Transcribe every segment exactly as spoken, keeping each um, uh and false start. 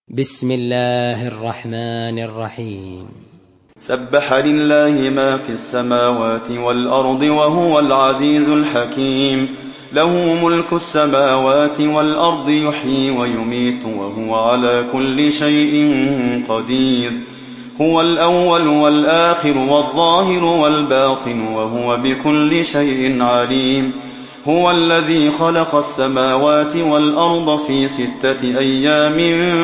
بسم الله الرحمن الرحيم. سبح لله ما في السماوات والأرض وهو العزيز الحكيم. له ملك السماوات والأرض يحيي ويميت وهو على كل شيء قدير. هو الأول والآخر والظاهر والباطن وهو بكل شيء عليم. هو الذي خلق السماوات والأرض في ستة أيام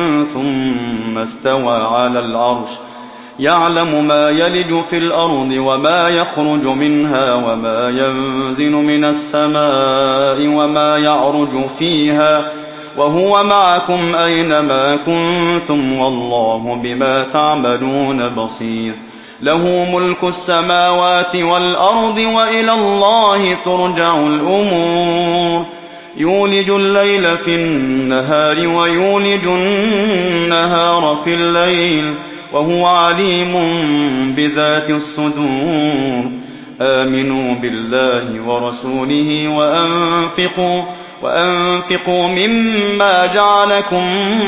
ثم استوى على العرش يعلم ما يلج في الأرض وما يخرج منها وما ينزل من السماء وما يعرج فيها وهو معكم أينما كنتم والله بما تعملون بصير. له ملك السماوات والأرض وإلى الله ترجع الأمور. يولج الليل في النهار ويولج النهار في الليل وهو عليم بذات الصدور. آمنوا بالله ورسوله وأنفقوا, وأنفقوا مما جعلكم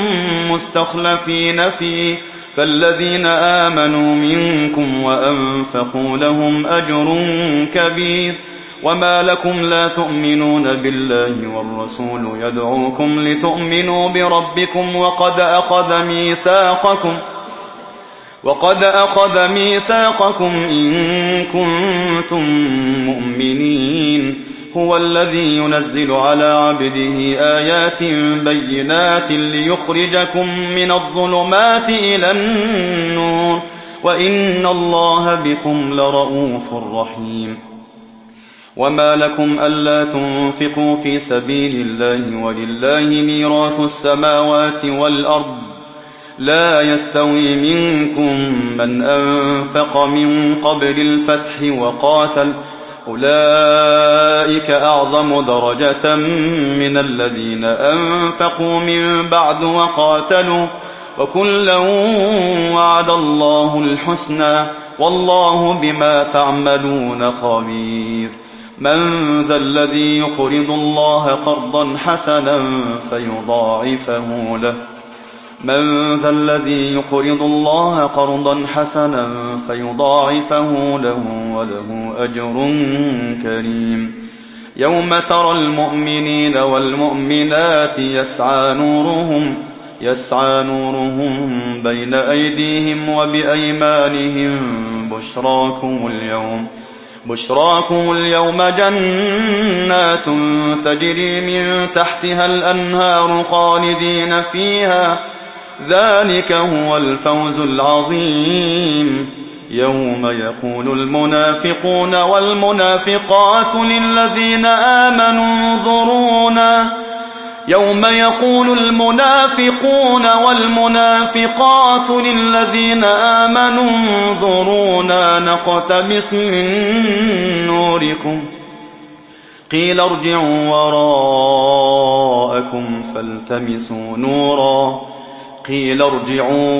مستخلفين فيه فالذين آمنوا منكم وأنفقوا لهم أجر كبير. وما لكم لا تؤمنون بالله والرسول يدعوكم لتؤمنوا بربكم وقد أخذ ميثاقكم وقد أخذ ميثاقكم إن كنتم مؤمنين. هو الذي ينزل على عبده آيات بينات ليخرجكم من الظلمات إلى النور وإن الله بكم لرؤوف رحيم. وما لكم ألا تنفقوا في سبيل الله ولله ميراث السماوات والأرض لا يستوي منكم من أنفق من قبل الفتح وقاتل أولئك أعظم درجة من الذين أنفقوا من بعد وقاتلوا وكلا وعد الله الحسنى والله بما تعملون خبير. من ذا الذي يقرض الله قرضا حسنا فيضاعفه له من ذا الذي يقرض الله قرضا حسنا فيضاعفه له وله أجر كريم. يوم ترى المؤمنين والمؤمنات يسعى نورهم يسعى نورهم بين أيديهم وبأيمانهم بشراكم اليوم بشراكم اليوم جنات تجري من تحتها الأنهار خالدين فيها ذلك هو الفوز العظيم. يوم يقول المنافقون والمنافقات للذين آمنوا انظرونا يوم يقول المنافقون والمنافقات للذين آمنوا انظرونا نقتبس من نوركم قيل ارجعوا وراءكم فالتمسوا نورا قيل ارجعوا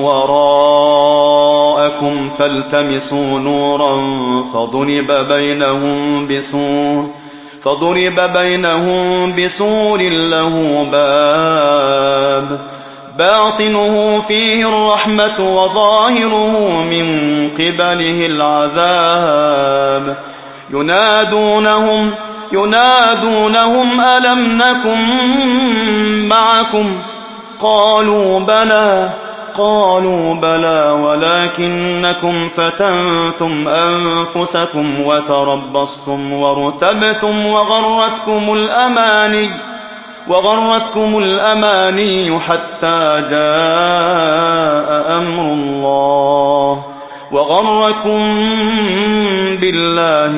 وراءكم فالتمسوا نورا فضرب بينهم بسور فضرب بينهم بسور له باب باطنه فيه الرحمة وظاهره من قبله العذاب. ينادونهم ينادونهم ألم نكن معكم قالوا بلى قالوا بلى ولكنكم فتنتم أنفسكم وتربصتم وارتبتم وغرتكم الأماني وغرتكم الأماني حتى جاء أمر الله وغركم بالله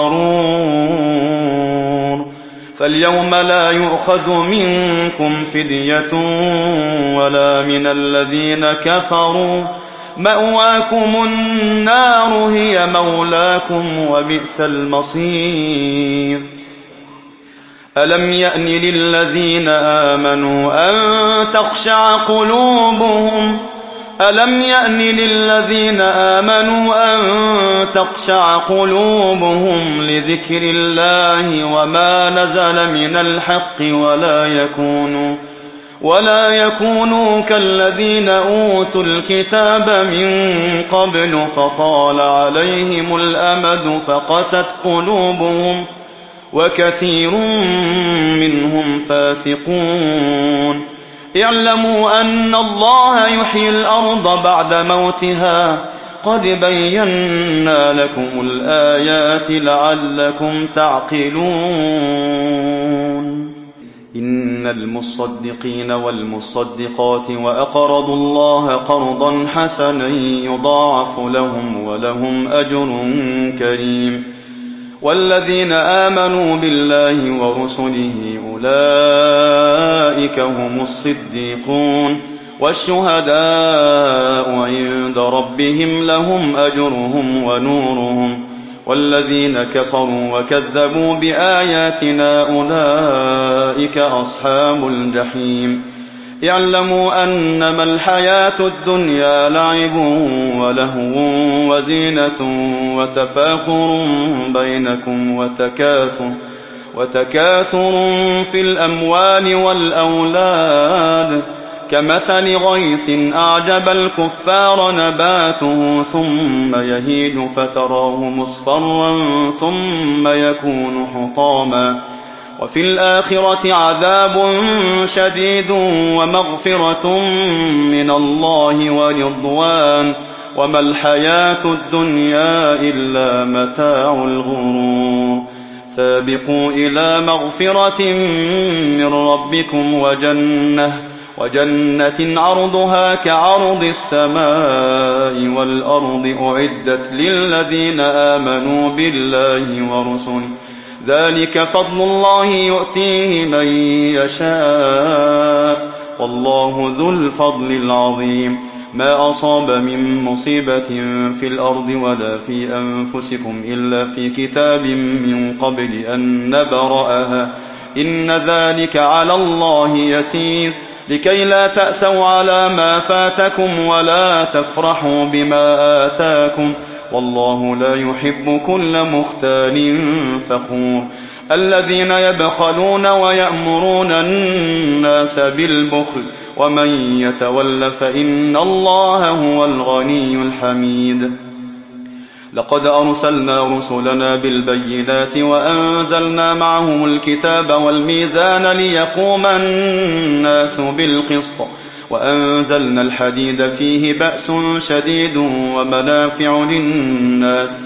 الغرور. فاليوم لا يؤخذ منكم فدية ولا من الذين كفروا مأواكم النار هي مولاكم وبئس المصير. ألم يأن للذين آمنوا أن تخشع قلوبهم ألم يأن للذين آمنوا أن تخشع قلوبهم لذكر الله وما نزل من الحق ولا يكونوا ولا يكونوا كالذين أوتوا الكتاب من قبل فطال عليهم الأمد فقست قلوبهم وكثير منهم فاسقون. اعلموا أن الله يحيي الأرض بعد موتها قد بينا لكم الآيات لعلكم تعقلون. إن المصدقين والمصدقات وأقرضوا الله قرضا حسنا يضاعف لهم ولهم أجر كريم. والذين آمنوا بالله ورسله أولئك هم الصديقون والشهداء عند ربهم لهم أجرهم ونورهم. والذين كفروا وكذبوا بآياتنا أولئك أصحاب الجحيم. اعلموا أنما الحياة الدنيا لعب ولهو وزينة وتفاخر بينكم وتكاثر, وتكاثر في الأموال والأولاد كمثل غيث أعجب الكفار نباته ثم يهيج فتراه مصفرا ثم يكون حطاما وفي الآخرة عذاب شديد ومغفرة من الله ورضوان وما الحياة الدنيا إلا متاع الغرور. سابقوا إلى مغفرة من ربكم وجنة وجنة عرضها كعرض السماء والأرض أعدت للذين آمنوا بالله ورسله ذلك فضل الله يؤتيه من يشاء والله ذو الفضل العظيم. ما أصاب من مصيبة في الأرض ولا في أنفسكم إلا في كتاب من قبل أن نبرأها إن ذلك على الله يسير لكي لا تأسوا على ما فاتكم ولا تفرحوا بما آتاكم والله لا يحب كل مختال فخور. الذين يبخلون ويأمرون الناس بالبخل ومن يتول فإن الله هو الغني الحميد. لقد أرسلنا رسلنا بالبينات وأنزلنا معهم الكتاب والميزان ليقوم الناس بالقسط وأنزلنا الحديد فيه بأس شديد ومنافع للناس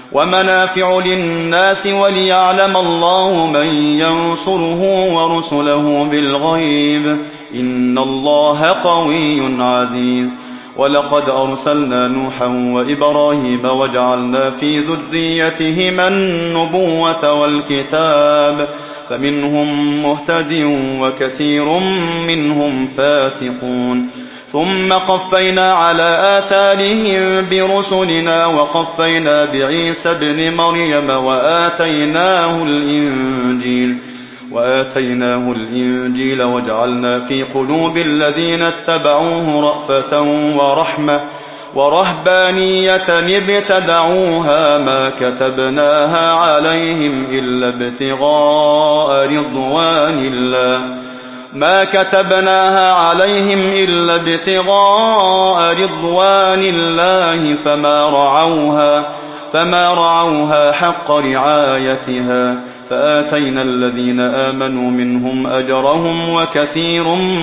ومنافع للناس وليعلم الله من ينصره ورسله بالغيب إن الله قوي عزيز. ولقد أرسلنا نوحا وإبراهيم وجعلنا في ذريتهما النبوة والكتاب فمنهم مهتد وكثير منهم فاسقون. ثم قفينا على آثارهم برسلنا وقفينا بعيسى ابن مريم وآتيناه الإنجيل وآتيناه الإنجيل وجعلنا في قلوب الذين اتبعوه رأفة ورحمة ورهبانية ابتدعوها ما كتبناها عليهم إلا ابتغاء رضوان الله ما كتبناها عليهم إلا ابتغاء رضوان الله فما رعوها فما رعوها حق رعايتها فآتينا الذين آمنوا منهم أجرهم وكثير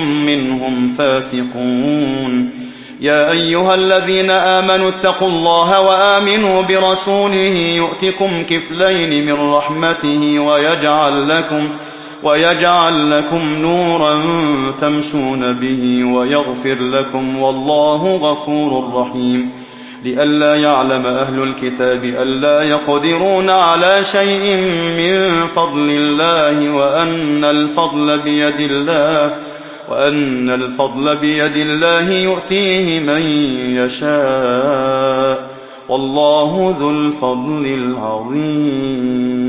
منهم فاسقون. يا أيها الذين آمنوا اتقوا الله وآمنوا برسوله يؤتكم كفلين من رحمته ويجعل لكم ويجعل لكم نورا تمشون به ويغفر لكم والله غفور رحيم. لئلا يعلم أهل الكتاب ألا يقدرون على شيء من فضل الله وأن الفضل بيد الله وأن الفضل بيد الله يؤتيه من يشاء والله ذو الفضل العظيم.